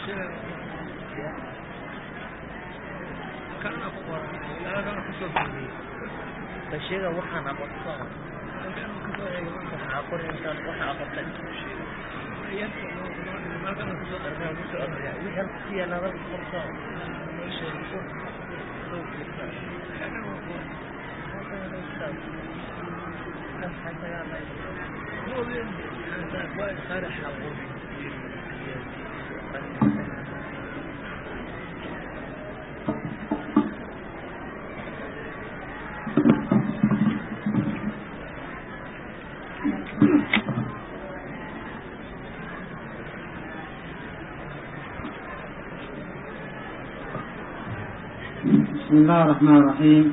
فالشيء وحنا بطلنا أقول إنسان وحنا أقطن ما كان يسوق ويهل فيها نظر الفرصة شيء يكون حتى يعني هو أنت كويس خارج حقول بسم الله الرحمن الرحيم.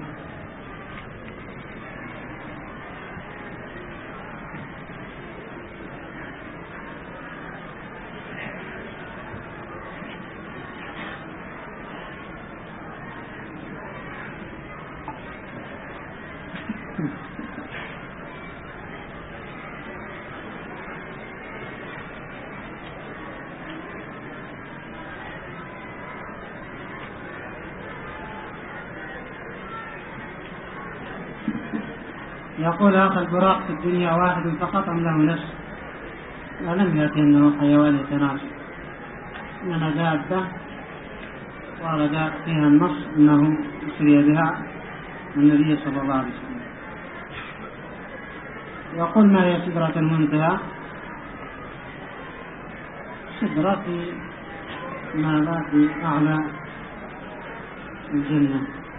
يقول أخ البراق في الدنيا واحد فقط أم له نفس؟ ولم يأتي أنه حيوان يتناسل، إنما دابة ورد فيها النص أنه أسري بها النبي صلى الله عليه وسلم. يقول ما هي سدرة المنتهى؟ سدرة ماذا في أعلى الجنة،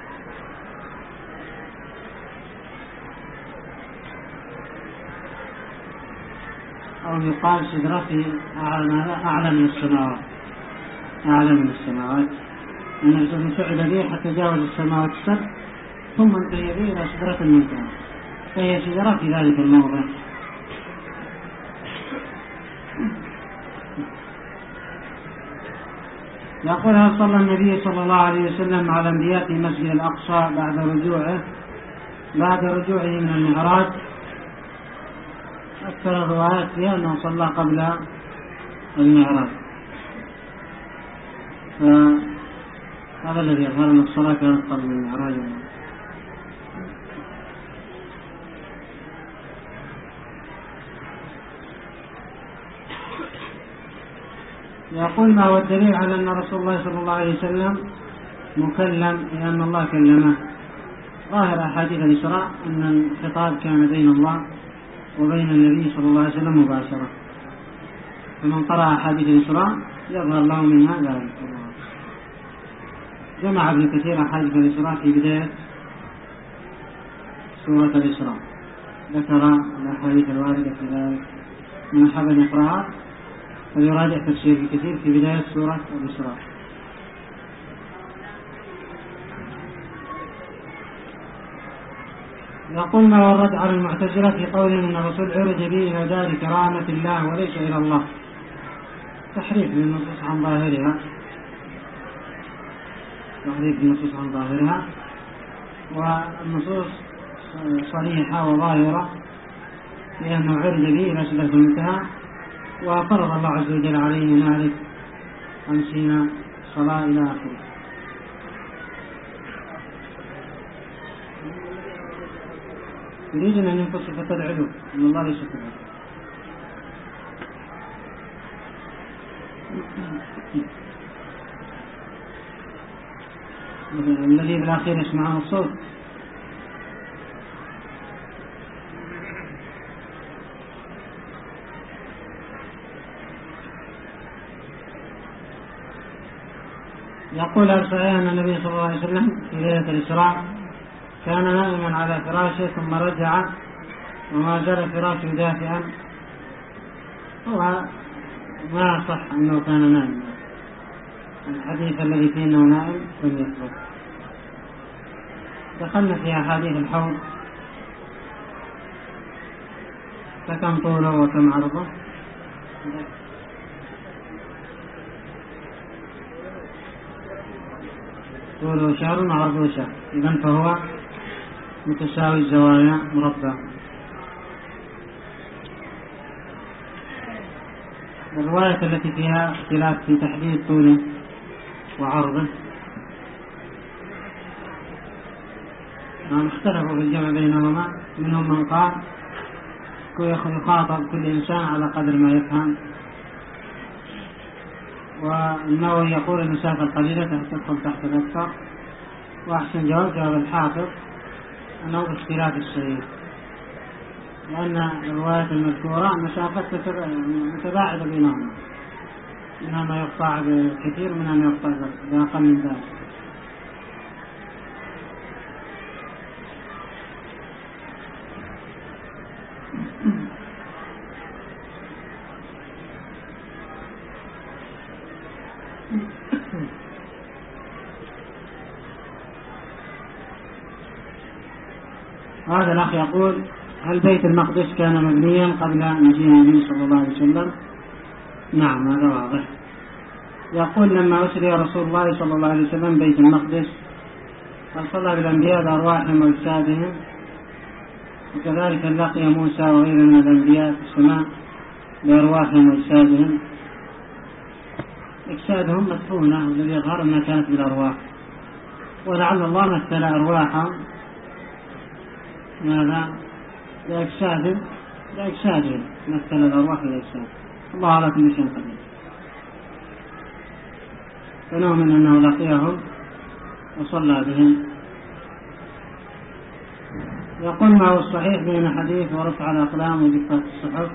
أو يقال سدرة أعلى من السماوات، أعلى من السماوات، أن سعد به حتى جاوز السماوات السبع ثم انتهي به إلى سدرة المنتهى، فهي سدرة في ذلك الموضع. يقول هل صلى النبي صلى الله عليه وسلم على الأنبياء في مسجد الأقصى بعد رجوعه من المعراج؟ أكثر الروايات فيها أنه صلى قبل المعراج، فهذا الذي يظهر أن الصلاة كانت قبل المعراج. يقول ما هو الدليل على أن رسول الله صلى الله عليه وسلم مكلم لأن الله كلمه؟ ظاهر أحاديث الإسراء أن الخطاب كان بين الله وبين النبي صلى الله عليه وسلم مباشرة، فمن قرأ أحاديث الإسراء يظهر له منها ذلك. جمع ابن كثير أحاديث الإسراء في بداية سورة الإسراء، ذكر الأحاديث الواردة في ذلك، من حب أن يقرأها فيراجع تفسير ابن كثير في بداية سورة الإسراء. يقول ما ورد على المعتزلة في قولهم إن الرسول عرج به إلى دار كرامة الله وليس إلى الله، تحريف للنصوص عن ظاهرها، والنصوص صريحة وظاهرة لأنه عرج به إلى سدرة المنتهى، وفرض الله عز وجل عليه هنالك 50 صلاة إلى آخره. يريدون أن ينقص صفة العلو، أن الله ليس كذلك. الذي بالأخير يسمعون الصوت. يقول هل صحيح أن النبي صلى الله عليه وسلم في ليلة الإسراء كان نائما على فراشه ثم رجع وما زال فراشه دافئا؟ هو ما صح أنه كان نائما، الحديث الذي فيه أنه نائم لم يثبت. دخلنا في أحاديث الحوض فكم طوله وكم عرضه، طوله شهر وعرضه شهر، إذن فهو متساوي الزوايا مربع. الرواية التي فيها اختلاف في تحديد طوله وعرضه اختلفوا في الجمع بينهما، منهم من قال يخاطب كل إنسان على قدر ما يفهم، والنووي يقول المسافة القليلة تدخل تحت الأكثر، وأحسن جواب الحافظ أنه باختلاف الشيء، لأن الروايات المذكورة المسافات متباعدة بينهما، منها ما يقطع بكثير ومنها ما يقطع بأقل من ذلك. هذا الأخ يقول: هل بيت المقدس كان مبنيا قبل مجيء النبي صلى الله عليه وسلم؟ نعم، هذا واضح. يقول: لما أسري رسول الله صلى الله عليه وسلم بيت المقدس هل صلى بالأنبياء بأرواحهم وأجسادهم؟ وكذلك لقي موسى وغيره من الأنبياء في السماء بأرواحهم وأجسادهم. أجسادهم مدفونة، والذي يظهر أنها كانت بالأرواح، ولعل الله مثل أرواحهم ماذا؟ بأجسادهم، مثل الأرواح بالأجساد. الله على كل شيء قدير. فنؤمن أنه لقيهم وصلى بهم. يقول: ما هو الصحيح بين حديث ورفع الأقلام وجفة الصحف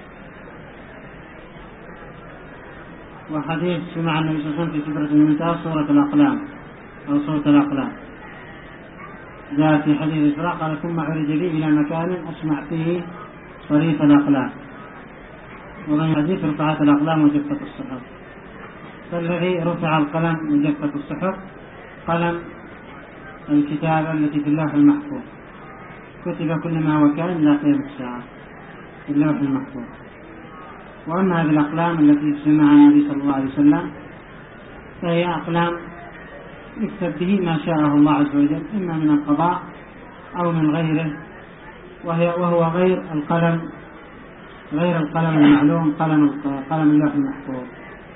وحديث سمع النبي صلى الله عليه وسلم في سدرة المنتهى سورة الأقلام أو سورة الأقلام؟ جاء في حديث الإسراء قال: ثم عرج بي إلى مكان أسمع فيه صريف الأقلام. ومن حديث رفعت الأقلام وجفة الصحف، فالذي رفع القلم وجفة الصحف قلم الكتابة التي في اللوح المحفوظ، كتب كل ما هو كان إلى قيام الساعة في اللوح المحفوظ. وأما هذه الأقلام التي سمعها النبي صلى الله عليه وسلم فهي أقلام يكتب به ما شاءه الله عز وجل، إما من القضاء أو من غيره، وهو غير القلم المعلوم، قلم اللوح المحفوظ.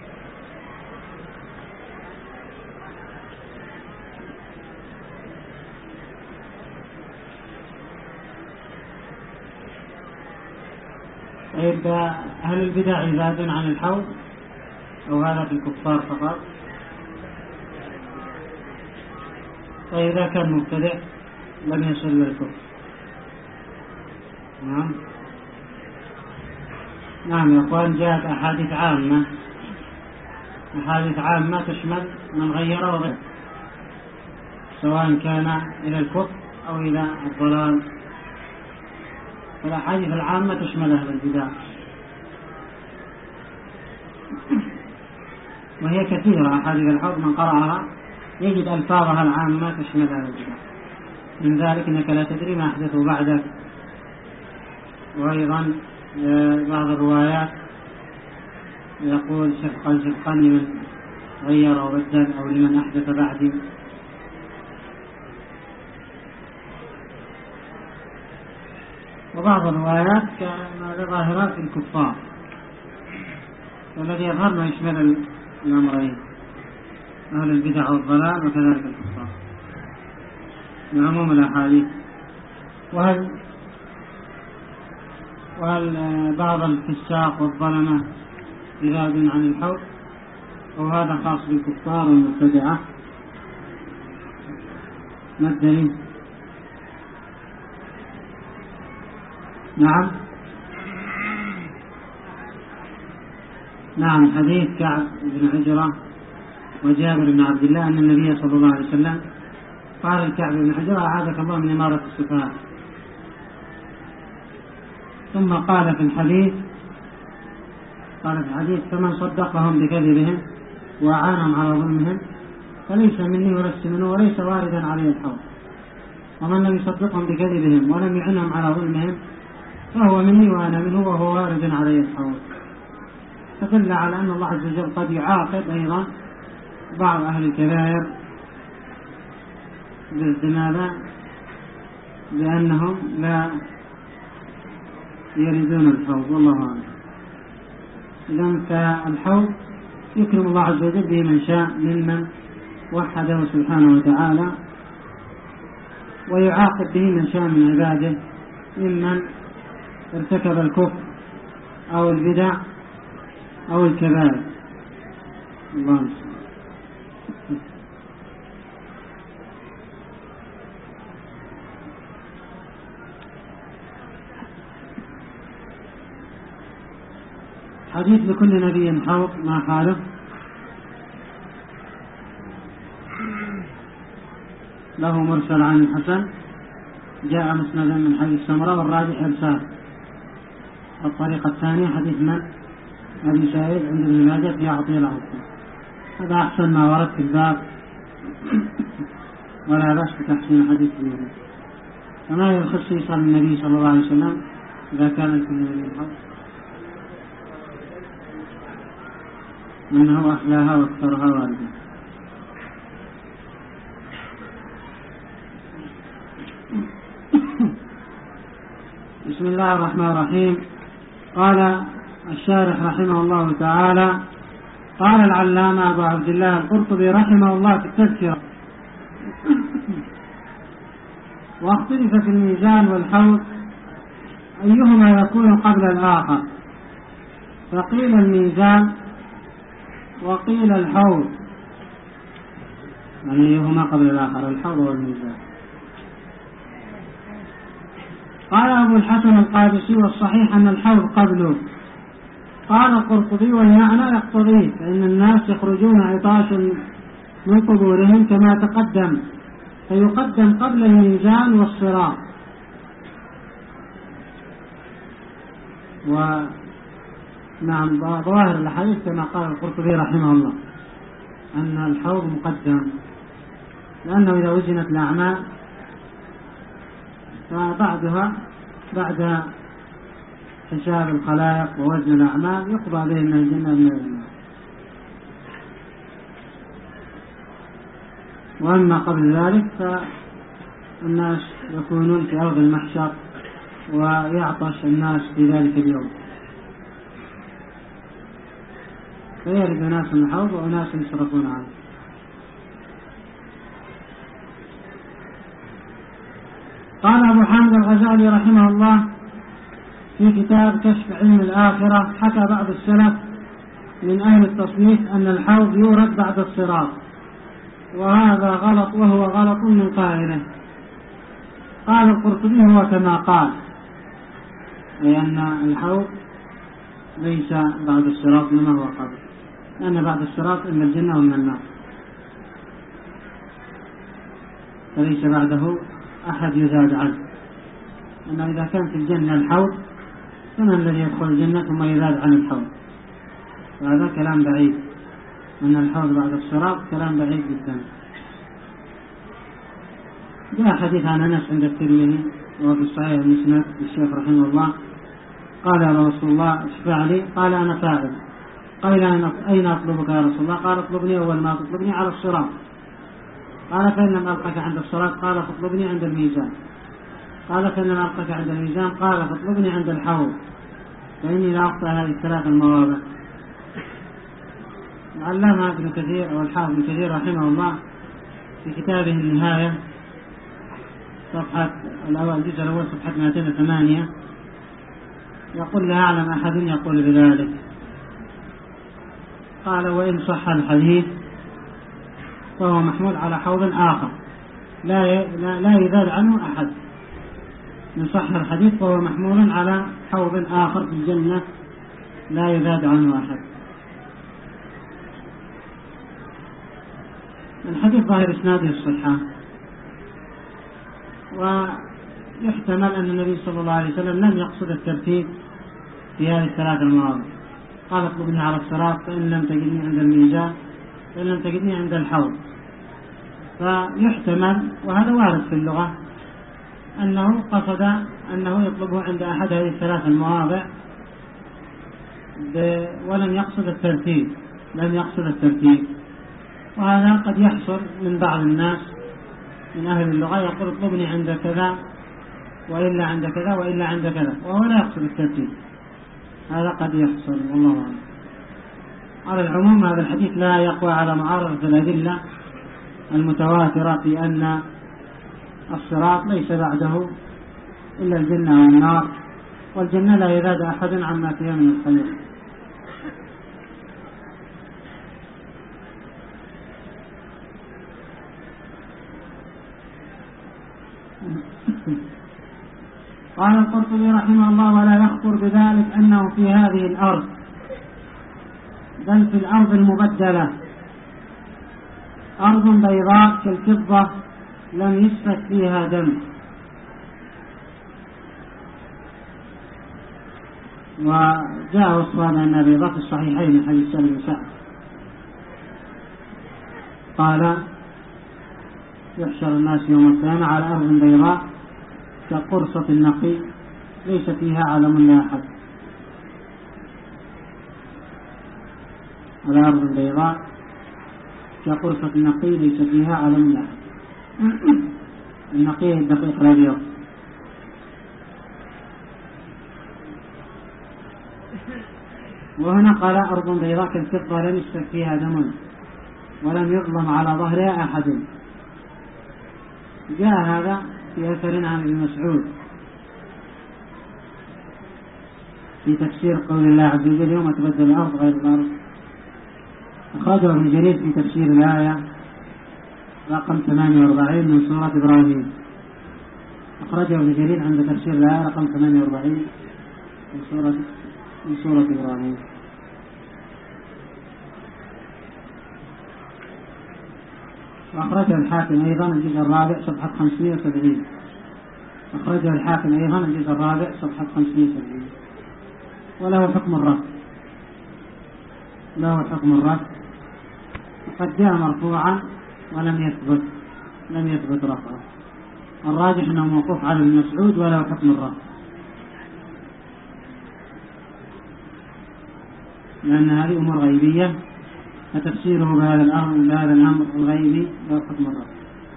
طيب، هل البدع عباد عن الحوض أو هذا في الكفار فقط؟ طيب، إذا كان مبتدع لم يصل للكفر. نعم يا أخوان، جاءت أحاديث عامة تشمل من غير وغير، سواء كان إلى الكفر أو إلى الضلال. فالأحاديث العامة تشمل أهل البدع، وهي كثيرة. أحاديث الحوض من قرأها يجد ألفاظها العامة تشمل أهل البدع. من ذلك: إنك لا تدري ما أحدثوا بعدك. وأيضا بعض الروايات يقول: شفقا لمن غير أو بدل أو لمن أحدث بعدي. وبعض الروايات ظاهرات في الكفار، والذي يظهر ما يشمل الأمرين: أهل البدع والضلال وكذلك الكفار من عموم الأحاديث. وهل بعض الفساق والظلمة عباد عن الحوض، وهذا خاص بالكفار والمبتدعة؟ ما الدليل؟ نعم، حديث كعب بن عجرة وجابر بن عبد الله أن النبي صلى الله عليه وسلم قال الكعب بن عجرة: أعاذك الله من إمارة السفهاء. ثم قال في الحديث: فمن صدقهم بكذبهم وأعانهم على ظلمهم فليس مني ولست منه وليس واردا عليه الحوض، ومن لم يصدقهم بكذبهم ولم يعنهم على ظلمهم فهو مني وأنا منه وهو وارد عليه الحوض. فدل على أن الله عز وجل قد يعاقب أيضا بعض أهل الكبائر باستماذا بأنهم لا يريدون الحوض. والله أعلم. إذن فالحوض يكرم الله عز وجل به من شاء ممن وحده سبحانه وتعالى، ويعاقب به من شاء من عباده ممن ارتكب الكفر أو البدع أو الكبائر. الله حديث لكل نبي حوض ما حاله. له مرسل عن الحسن، جاء مسندا من حديث سمرة، والراجح إرسال. الطريقة الثانية حديث من أبي سعيد عند ابن ماجه في أعطي له، هذا أحسن ما ورد في الباب، ولا بأس بتحسين حديث النبي. فما يخص يصل النبي صلى الله عليه وسلم إذا كان لكل نبي حوض منه أحلاها واكثرها واردة. بسم الله الرحمن الرحيم. قال الشارح رحمه الله تعالى: قال العلامة أبو عبد الله القرطبي رحمه الله في التذكرة: واختلف في الميزان والحوض أيهما يكون قبل الآخر، فقيل الميزان وقيل الحوض. أيهما قبل الآخر، الحوض والميزان. قال أبو الحسن القادسي: والصحيح أن الحوض قبله. قال القرطبي: والمعنى يقتضيه، فإن الناس يخرجون عطاش من قبورهم كما تقدم، فيقدم قبل الميزان والصراط. ونعم ظواهر الحديث كما قال القرطبي رحمه الله أن الحوض مقدم، لأنه إذا وزنت الأعمال فبعدها بعد حساب الخلائق ووزن الأعمال يقضى به من الجنة من النار. وأما قبل ذلك فالناس يكونون في أرض المحشر ويعطش الناس في ذلك اليوم، فيرد ناس الحوض وناس يصرفون عنه. قال أبو حامد الغزالي رحمه الله في كتاب كشف علم الآخرة: حكى بعض السلف من أهل التصنيف أن الحوض يورد بعد الصراط، وهذا غلط، وهو غلط من قائله. قال القرطبي: هو كما قال، لأن الحوض ليس بعد الصراط لما هو قبل، لأن بعد الصراط إما الجنة ومن النار، فليس بعده أحد يزاد عنه. أما إذا كان في الجنة الحوض فمن الذي يدخل الجنة ثم يزاد عن الحوض؟ وهذا كلام بعيد، أن الحوض بعد الصراط كلام بعيد جدا. جاء حديث عن أنس عند الترمذي وفي الصحيح المسند الشيخ رحمه الله: قال يا رسول الله اشفع لي، قال أنا فاعل. قال أين أطلبك يا رسول الله؟ قال اطلبني أول ما تطلبني على الصراط. قال فإن لم ألقك عند الصراط؟ قال فاطلبني عند الميزان. قال فإن لم ألقك عند الميزان؟ قال فاطلبني عند الحوض، فإني لا أخطأ هذه الثلاث المواضع. علامة ابن كثير أو الحافظ ابن كثير رحمه الله في كتابه النهاية صفحة الأول الجزء الأول صفحة 208 يقول: لا أعلم أحد يقول بذلك. قال: وإن صح الحديث فهو محمول على حوض آخر لا يزاد عنه أحد. إن صح الحديث فهو محمول على حوض آخر في الجنة لا يزاد عنه أحد. الحديث ظاهر إسناده الصحة، ويحتمل أن النبي صلى الله عليه وسلم لم يقصد الترتيب في هذه الثلاث المواضع. قال اطلبني على الصراط، فإن لم تجدني عند الميزان، فإن لم تجدني عند الحوض. فيحتمل، وهذا وارد في اللغة، أنه قصد أنه يطلبه عند أحد هذه الثلاث المواضع ولم يقصد الترتيب، وهذا قد يحصل من بعض الناس من أهل اللغة يقول اطلبني عند كذا وإلا عند كذا وإلا عند كذا، وهو لا يقصد الترتيب. هذا قد يحصل، والله أعلم. على العموم هذا الحديث لا يقوى على معارضة الأدلة المتواترة في أن الصراط ليس بعده إلا الجنة والنار، والجنة لا يزاد أحد عما فيها من الخير. قال القرطبي رحمه الله: ولا يخطر بذلك أنه في هذه الأرض، بل في الأرض المبدلة أرض بيضاء كالفضة لم يسفك فيها دم. وجاء وصفان أن بيضاء في الصحيحين من حديث سالم بن سعد قال: يحشر الناس يوم القيامة على أرض بيضاء كقرصة النقي ليس فيها علم لاحق. على أرض بيضاء كقرصة النقي ليس فيها علم لاحق. النقي الدقيق الأبيض. وهنا قال: أرض بيضاء كالفضة لم يسفك فيها دم ولم يظلم على ظهرها أحد. جاء هذا في أثر عن ابن مسعود في تفسير قول الله عز وجل: يوم تبدل الأرض غير الأرض. أخرجه ابن جرير في تفسير الآية رقم 48 من سورة إبراهيم. أخرجه ابن جرير عند تفسير الآية رقم 48 من سورة إبراهيم. وأخرجه الحاكم أيضا الجزء الرابع صفحة 570. أخرجه الحاكم أيضا الجزء الرابع صفحة 570. وله حكم الرفع. له حكم الرفع، وقد جاء مرفوعا ولم يثبت رفعه. الراجح أنه موقوف على ابن مسعود وله حكم الرفع، لأن هذه أمور غيبية فتفسيره بهذا الأمر الغيبي له حكم الرفع.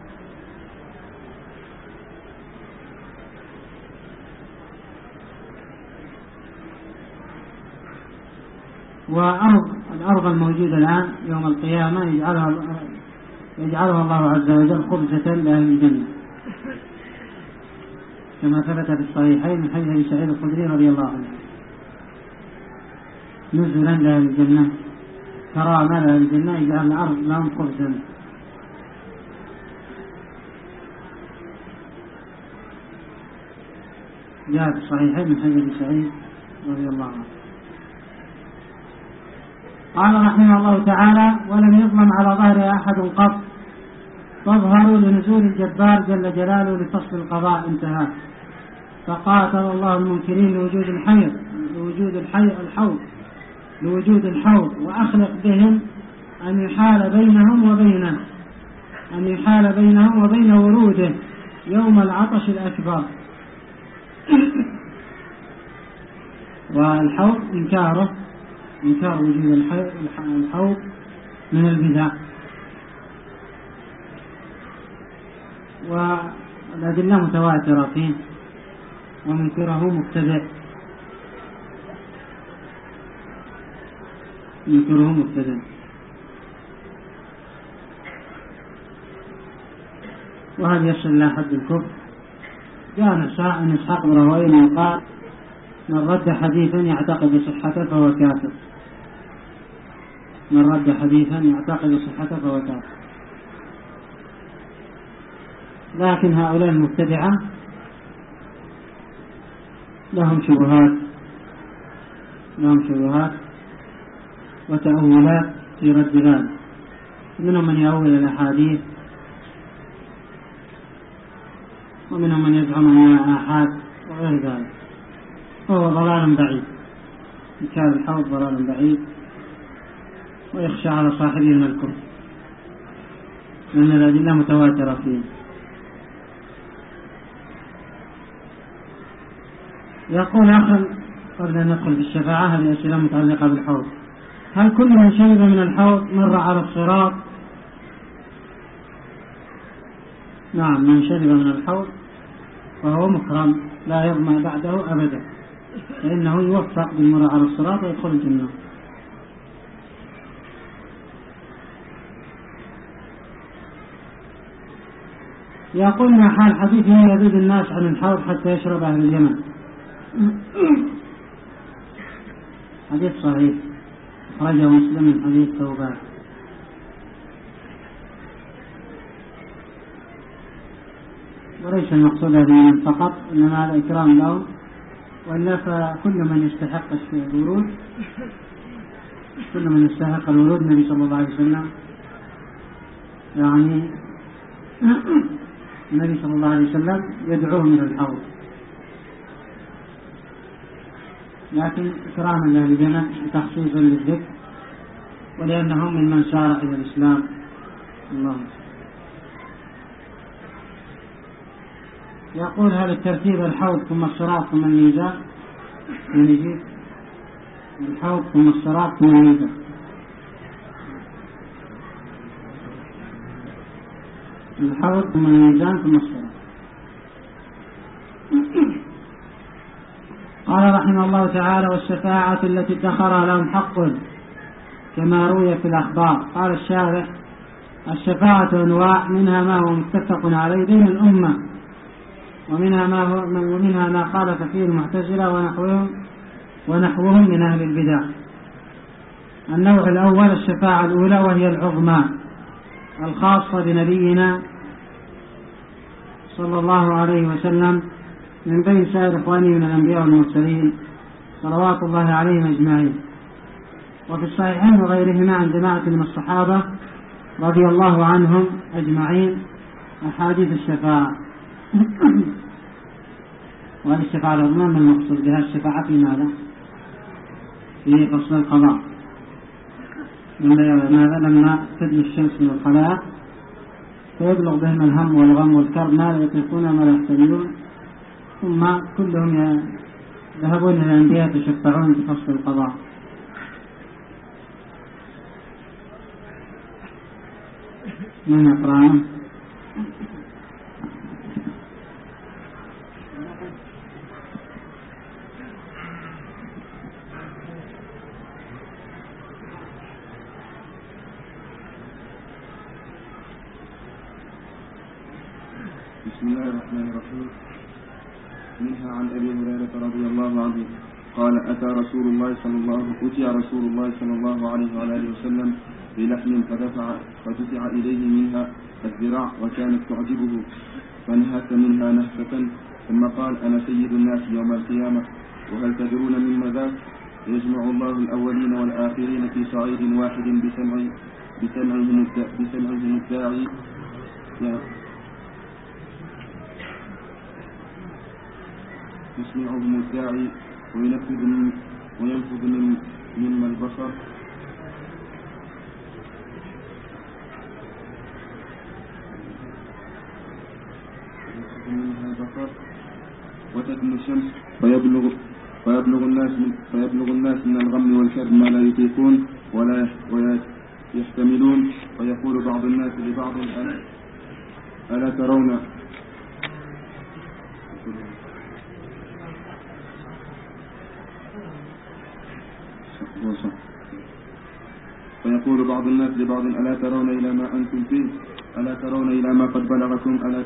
والأرض الموجودة الآن يوم القيامة يجعلها الله عز وجل خبزة لأهل الجنة، كما ثبت في الصحيحين من حديث أبي سعيد الخدري رضي الله عنه: نزلا لأهل الجنة، كرامة لأهل الجنة، يجعل الأرض لهم خبزا. جاء في الصحيحين من حديث أبي سعيد رضي الله عنه. قال رحمه الله تعالى: ولم يظلم على ظهرها أحد قط، تظهر لنزول الجبار جل جلاله لفصل القضاء. انتهى. فقاتل الله المنكرين لوجود الحوض وأخلق بهم أن يحال بينهم وبين وروده يوم العطش الأكبر. والحوض إنكار وجود الحوض من البدع، والأدلة متواترة فيه، ومنكره مبتدع. وهل يصل إلى حد الكفر؟ جاء أن إسحاق بن راهويه قال: من رد حديثا يعتقد صحته فهو كافر. لكن هؤلاء المبتدعة لهم شبهات وتأويلات في رد ذلك. منهم من يأول الأحاديث، ومنهم من يزعم أنها آحاد وغير ذلك، فهو ضلال بعيد. إنكار الحوض ضلال بعيد، ويخشى على صاحبه من الكفر، لأن الأدلة متواترة فيه. يقول أخر قبل أن ندخل في الشفاعة هذه أسئلة متعلقة بالحوض: هل كل من شرب من الحوض مر على الصراط؟ نعم، من شرب من الحوض فهو مكرم لا يظمأ بعده أبدا، فإنه يوفق بالمرور على الصراط ويدخل الجنة. يقول ما حال حديثه يزيد الناس عن الحوض حتى يشرب أهل اليمن؟ حديث صحيح أخرجه مسلم من حديث ثوبان. وليس المقصود هذه فقط، إنما هذا إكرام له، وإلا فكل من يستحق الورود، كل من يستحق الورود النبي صلى الله عليه وسلم يعني النبي صلى الله عليه وسلم يدعوهم إلى الحوض، لكن إكراما لأهل الجنة وتخصيصا للذكر ولأنهم ممن سار إلى الإسلام. الله يقول هل الترتيب الحوض ثم الصراط ثم الميزان؟ نجيب الحوض ثم الصراط ثم الميزان. الحوض ثم الميزان ثم الصراط. قال رحمه الله تعالى: والشفاعة التي ادخرها لهم حق كما روي في الأخبار. قال الشارح: الشفاعة أنواع، منها ما هو متفق عليه بين الأمة، ومنها ما خالف فيه المعتزلة ونحوهم من أهل البدع. النوع الأول الشفاعة الأولى، وهي العظمى الخاصة بنبينا صلى الله عليه وسلم من بين سائر إخوانه من الأنبياء والمرسلين صلوات الله عليهم أجمعين. وفي الصحيحين وغيرهما عن جماعة من الصحابة رضي الله عنهم أجمعين أحاديث الشفاعة. وهذه الشفاعة العظمى من المقصود بها الشفاعة في ماذا؟ في فصل القضاء، لما تدنو الشمس من الخلاء فيبلغ بهم الهم والغم والكرب ما لا يطيقون وما لا يحتملون، ثم كلهم يذهبون إلى الأنبياء يتشفعون في فصل القضاء. من يقرأ؟ بسم الله الرحمن الرحيم. منها عن أبي هريرة رضي الله عنه قال: أتى رسول الله صلى الله عليه وآله وسلم بلحم فدفع إليه منها الذراع وكانت تعجبه، فنهت منها نهفة، ثم قال: أنا سيد الناس يوم القيامة، وهل تدرون مما ذاك؟ يجمع الله الأولين والآخرين في صعيد واحد بسمعهم الداعي يسمعهم الداعي وينفذ مما البصر وتدنو الشمس فيبلغ الناس من الغم والكرب ما لا يطيقون ولا يحتملون، ويقول بعض الناس لبعض: ألا ترون فيقول بعض الناس لبعض: ألا ترون إلى ما أنتم فيه؟ ألا ترون إلى ما قد بلغكم؟ ألا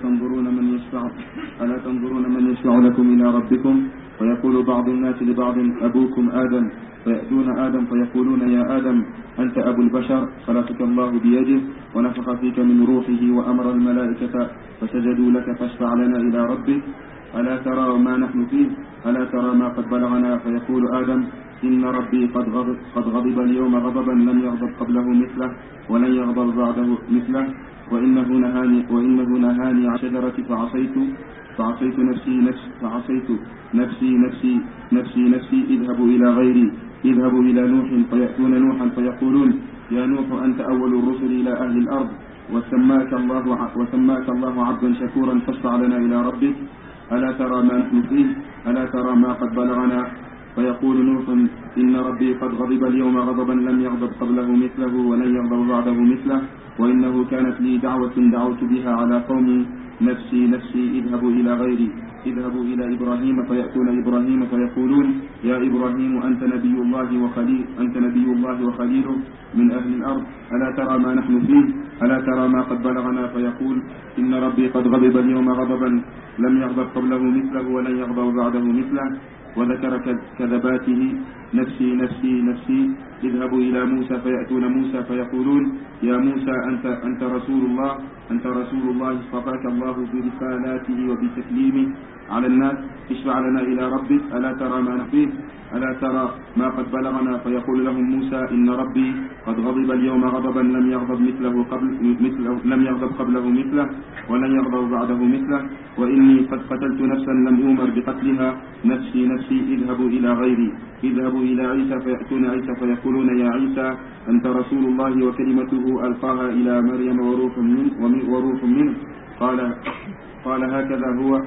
تنظرون من يشفع لكم إلى ربكم؟ فيقول بعض الناس لبعض: أبوكم آدم. فيأتون آدم فيقولون: يا آدم، أنت أبو البشر، خلقك الله بيده ونفخ فيك من روحه وأمر الملائكة فسجدوا لك، فاشفع لنا إلى ربك. ألا ترى ما نحن فيه؟ ألا ترى ما قد بلغنا؟ فيقول آدم: إن ربي قد غضب اليوم غضبا لم يغضب قبله مثله ولن يغضب بعده مثله، وإنه نهاني عن شجرة فعصيت نفسي اذهبوا إلى نوح. فيأتون نوحا فيقولون: يا نوح، أنت أول الرسل إلى أهل الأرض، وسماك الله عبدا شكورا، فاشفع لنا إلى ربك. ألا ترى ما نحن فيه؟ ألا ترى ما قد بلغنا؟ فيقول نوح: إن ربي قد غضب اليوم غضبا لم يغضب قبله مثله ولن يغضب بعده مثله، وإنه كانت لي دعوة دعوت بها على قومي، نفسي اذهبوا إلى غيري. اذهبوا إلى إبراهيم فيأتون إبراهيم فيقولون يا إبراهيم أنت نبي الله وخليله من أهل الأرض، ألا ترى ما نحن فيه؟ ألا ترى ما قد بلغنا؟ فيقول إن ربي قد غضب اليوم غضبا لم يغضب قبله مثله ولن يغضب بعده مثله. وذكر كذباته نفسي نفسي نفسي. اذهبوا إلى موسى فيأتون موسى فيقولون يا موسى أنت رسول الله اصطفاك الله برسالاته وبتكليمه على الناس، اشفع لنا إلى ربك، ألا ترى ما نحن، ألا ترى ما قد بلغنا؟ فيقول لهم موسى إن ربي قد غضب اليوم غضبا لم يغضب قبله مثله ولن يغضب بعده مثله، وإني قد قتلت نفسا لم أؤمر بقتلها، نفسي نفسي. اذهبوا إلى غيري. اذهبوا إلى عيسى فيأتون عيسى فيقولون يا عيسى أنت رسول الله وكلمته ألقاها إلى مريم وروح منه. قال هكذا هو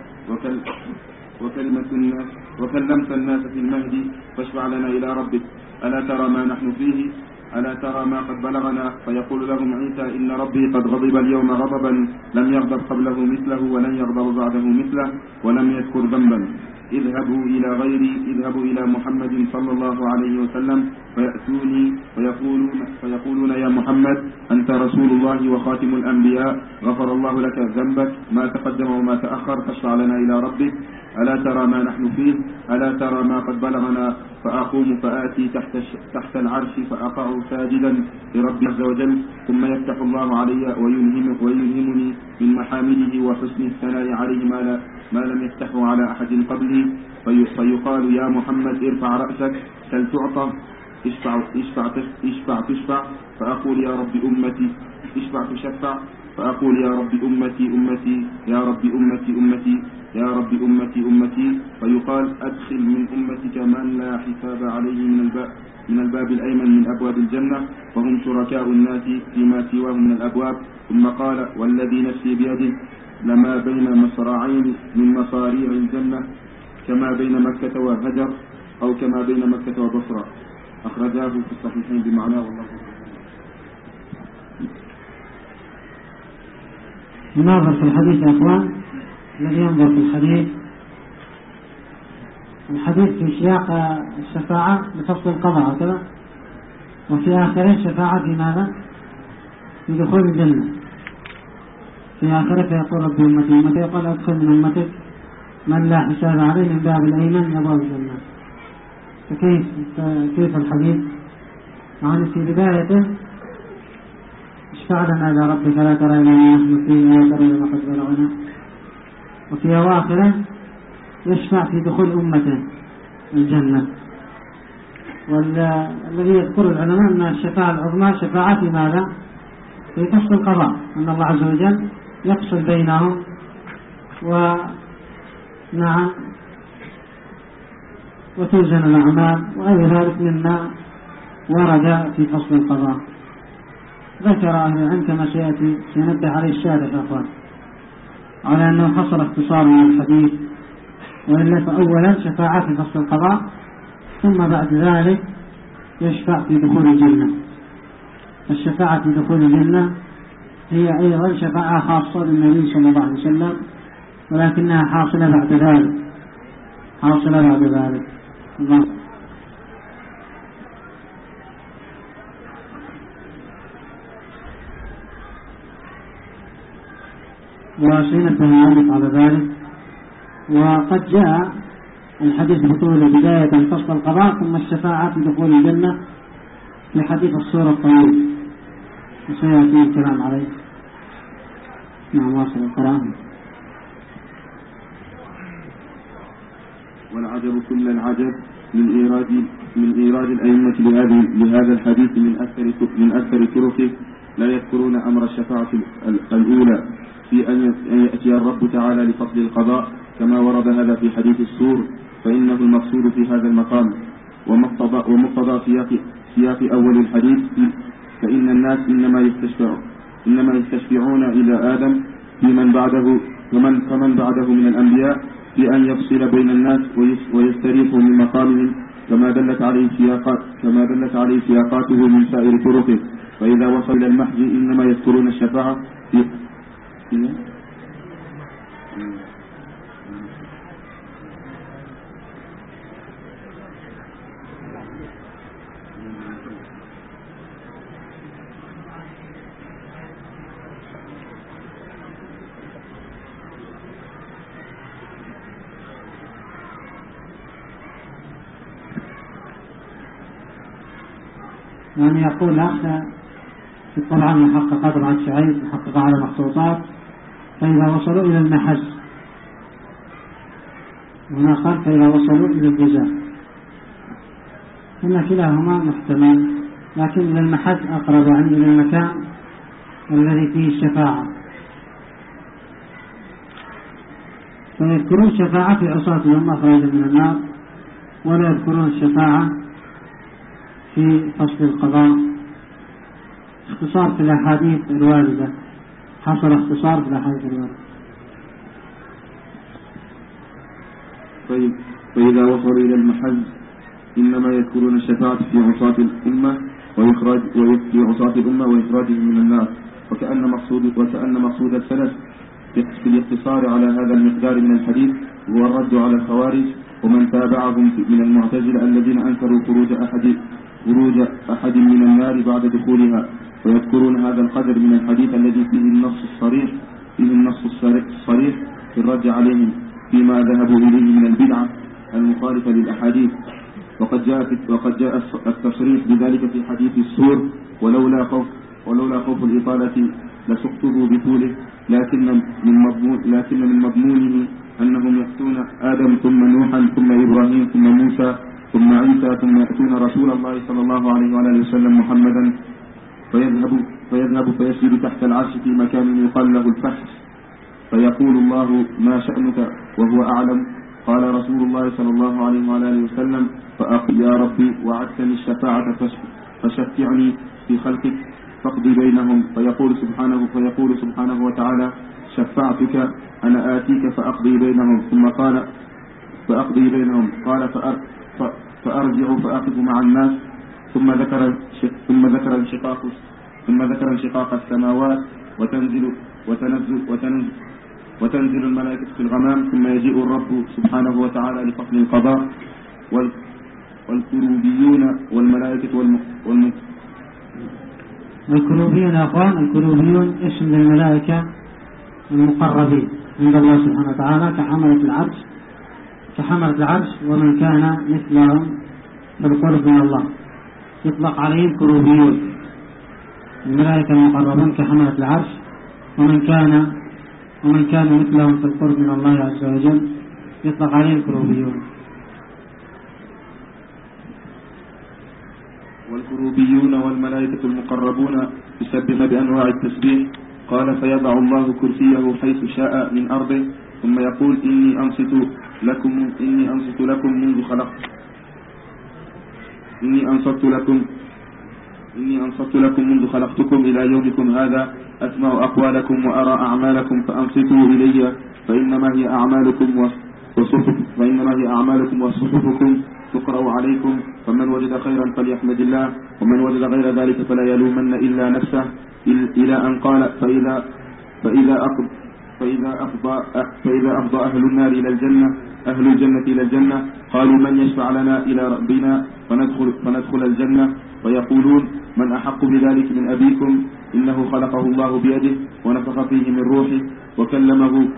وكلمت الناس في المهدي، فاشفع لنا إلى ربك، ألا ترى ما نحن فيه؟ ألا ترى ما قد بلغنا؟ فيقول لهم عيسى إن ربي قد غضب اليوم غضبا لم يغضب قبله مثله ولن يغضب بعده مثله ولم يذكر ذنبا. اذهبوا إلى محمد صلى الله عليه وسلم فيأتوني فيقولون يا محمد أنت رسول الله وخاتم الأنبياء، غفر الله لك ذنبك ما تقدم وما تأخر، فاشفع لنا إلى ربك، ألا ترى ما نحن فيه؟ ألا ترى ما قد بلغنا؟ فأقوم فآتي تحت العرش فأقع ساجدا لربي عز وجل، ثم يفتح الله علي ويلهمني من محامده وحسن الثناء عليه ما لم يفتحه على أحد قبلي، فيقال يا محمد ارفع رأسك سل تعطى، اشفع تشفع، فأقول يا رب أمتي، اشفع تشفع، فأقول يا رب أمتي أمتي، يا رب أمتي أمتي، يا رب أمتي أمتي، فيقال أدخل من أمتك من لا حساب عليه من الباب الأيمن من أبواب الجنة، وهم شركاء الناس فيما سواهم من الأبواب. ثم قال والذي نفسي بيده لما بين مصراعين من مصاريع الجنة كما بين مكة وهجر، أو كما بين مكة وبصرة. أخرجاه في الصحيحين بمعناه. والله ينظر في الحديث يا أخوان، الذي ينظر في الحديث في سياق الشفاعة بفصل القضاء هكذا، وفي آخره الشفاعة في ماذا؟ في دخول الجنة. في آخره فيقول ربي أمتي أمتي، يقول أدخل من أمتك من لا حساب عليه من باب الأيمن من أبواب الجنة. فكيف الحديث؟ يعني في بدايته اشفع لنا إلى ربك لا ترى إلى ما نحن فيه ولا ترى إلى ما قد بلغنا، وفي أواخره يشفع في دخول أمته الجنة. والذي يذكر العلماء أن الشفاعة العظمى شفاعة في ماذا؟ في فصل القضاء، أن الله عز وجل يفصل بينهم وتوزن الأعمال وغير ذلك مما ورد في فصل القضاء. ذكر أهل العلم كما سينبه عليه الشارح يا أخوان على أنه حصل اختصار من الحديث، وإلا فأولا شفاعة في فصل القضاء، ثم بعد ذلك يشفع في دخول الجنة. الشفاعة في دخول الجنة هي أيضا شفاعة خاصة للنبي صلى الله عليه وسلم، ولكنها حاصلة بعد ذلك. الله. وسينبه المؤلف على ذلك. وقد جاء الحديث بطوله بداية فصل القضاء ثم الشفاعة في دخول الجنة في حديث السورة الطويل، وسيأتي الكلام عليه. نعم، واصل القرآن. والعجب كل العجب من إيراد الأئمة لهذا الحديث من أكثر طرقه لا يذكرون أمر الشفاعة الأولى في أن يأتي الرب تعالى لفصل القضاء كما ورد هذا في حديث السور، فإنه المقصود في هذا المقام. ومقتضى سياق أول الحديث فإن الناس إنما يستشفعون إلى آدم في من بعده فمن بعده من الأنبياء في أن يفصل بين الناس ويستريحوا من مقامهم كما دلت عليه سياقاته من سائر طرقه. فإذا وصل إلى المحج إنما يذكرون الشفاعة في يعني يقول الأخ طبعا محققات طبعا شعيب محققة على مخطوطات، فإذا وصلوا إلى المحز هنا قال فإذا وصلوا إلى الجزاء، إن كلاهما محتمل، لكن إلى المحز أقرب يعني إلى المكان الذي فيه الشفاعة. فيذكرون الشفاعة في عصاة الأمة خارجا من النار، ولا يذكرون الشفاعة في فصل القضاء. اختصار في الأحاديث الواردة، حصل اختصار في الأحاديث الواردة. طيب، فإذا وصلوا إلى المحل إنما يذكرون الشفاعة في عصاة الأمة في عصاة الأمة وإخراجهم من النار، وكأن مقصود السلف في الاقتصار على هذا المقدار من الحديث هو الرد على الخوارج ومن تابعهم من المعتزلة الذين أنكروا خروج أحد من النار بعد دخولها، ويذكرون هذا القدر من الحديث الذي فيه النص الصريح في الرد عليهم فيما ذهبوا إليه من البدعة المخالفة للأحاديث. وقد جاء التصريح بذلك في حديث السور، ولولا خوف الإطالة لسقطوا بطوله، لكن من مضمونه أنهم يأتون آدم ثم نوحا ثم إبراهيم ثم موسى ثم عيسى ثم يأتون رسول الله صلى الله عليه وآله وسلم محمدا فيذهب فيسجد تحت العرش في مكان يقال له الفحش، فيقول الله ما شأنك وهو أعلم، قال رسول الله صلى الله عليه وآله وسلم فأقل يا ربي وعدتني الشفاعة فشفعني في خلقك فاقضي بينهم، فيقول سبحانه وتعالى شفعتك أنا آتيك فأقضي بينهم، ثم قال فأرجع فأقف مع الناس، ثم ذكر انشقاق السماوات وتنزل الملائكة في الغمام، ثم يجيء الرب سبحانه وتعالى لفصل القضاء، والكروبيون والملائكة الكروبيون يا أخوان، الكروبيون اسم للملائكة المقربين عند الله سبحانه وتعالى كحملة العرش ومن كان مثلهم بالقرب من الله، يطلق عليهم كروبيون، الملائكة المقربون كحملة العرش ومن كان مثلهم في القرب من الله عز وجل يطلق عليهم كروبيون. والكروبيون والملائكة المقربون يسبحون بأنواع التسبيح. قال فيضع الله كرسيه حيث شاء من أرضه، ثم يقول إني أنصت لكم منذ خلقتكم إلى يومكم هذا، أسمع أقوالكم وأرى أعمالكم فأنصتوا إلي، فإنما هي أعمالكم وصحفكم تقرأ عليكم، فمن وجد خيرا فليحمد الله، ومن وجد غير ذلك فلا يلومن إلا نفسه، إلى أن قال فإذا أفضى أهل النار إلى الجنة أهل الجنة إلى الجنة قالوا من يشفع لنا إلى ربنا فندخل الجنة، ويقولون من أحق بذلك من أبيكم إنه خلقه الله بيده ونفخ فيه من روحه وكلمه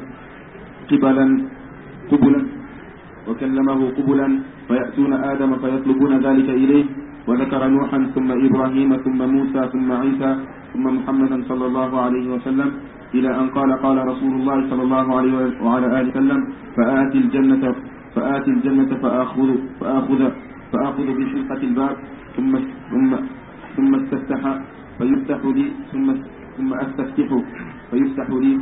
قبلا فيأتون آدم فيطلبون ذلك إليه، وذكر نوحا ثم إبراهيم ثم موسى ثم عيسى ثم محمدا صلى الله عليه وسلم، إلى أن قال رسول الله صلى الله عليه وعلى آله وسلم فآتي الجنة فآخذ بشقة الباب ثم استفتح فيفتح لي ثم أستفتح فيفتح لي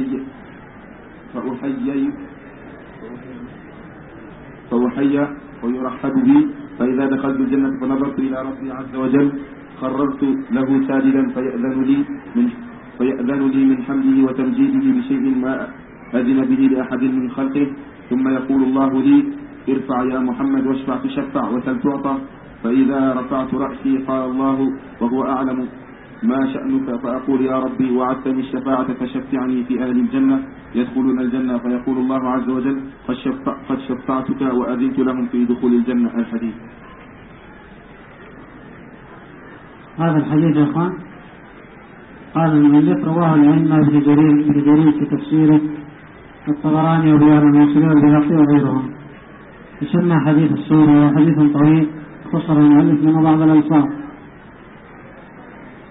فأحيي ويرحب بي، فإذا دخلت الجنة فنظرت إلى ربي عز وجل خررت له ساجدا فيأذن لي من حمده وتمجيده بشيء ما أذن به لأحد من خلقه، ثم يقول الله لي ارفع يا محمد واشفع تشفع وسل تعطى، فإذا رفعت رأسي قال الله وهو أعلم ما شأنك، فأقول يا ربي وعدتني الشفاعة فشفعني في أهل الجنة يدخلون الجنة، فيقول الله عز وجل قد شفعتك وأذنت لهم في دخول الجنة. الحديث. هذا الحديث يا أخوان قال المؤلف رواه الأئمة ابن جرير في تفسيره، الطبراني وابن الموصلي والبيهقي وغيرهم، يسمى حديث السور، وهو حديث طويل خصر المؤلف من بعض الألفاظ،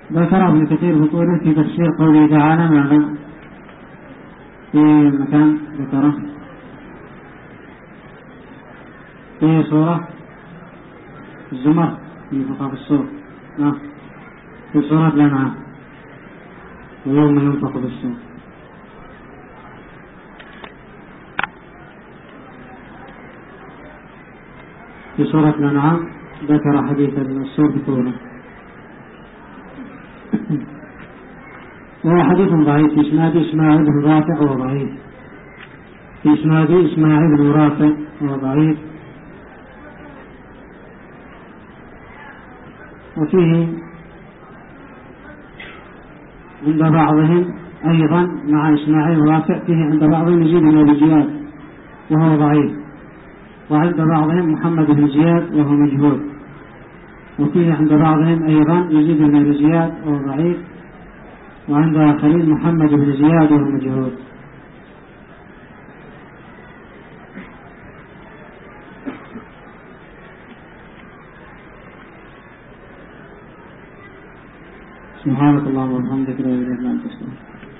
ذكر ابن كثير بطوله في تفسير قوله تعالى ماذا في مكان ذكره في سورة الزمر في فقه الصور في سورة الأنعام ويوم ينفخ بالصور. في سورة الأنعام ذكر حديث الصور بطوله وهو حديث ضعيف في إسناد إسماعيل بن رافع وهو ضعيف في إسناد إسماعيل بن رافع وهو ضعيف وفيه عند بعضهم أيضا مع إسماعيل بن رافع فيه عند بعضهم يزيد بن أبي زياد وهو ضعيف وعند بعضهم محمد بن زياد وهو مجهول وفيه عند بعضهم أيضا يزيد بن أبي زياد وهو ضعيف وعند آخرين محمد بن زياد وهو مجهول. سبحانك اللهم وبحمدك لا إله إلا أنت أستغفرك.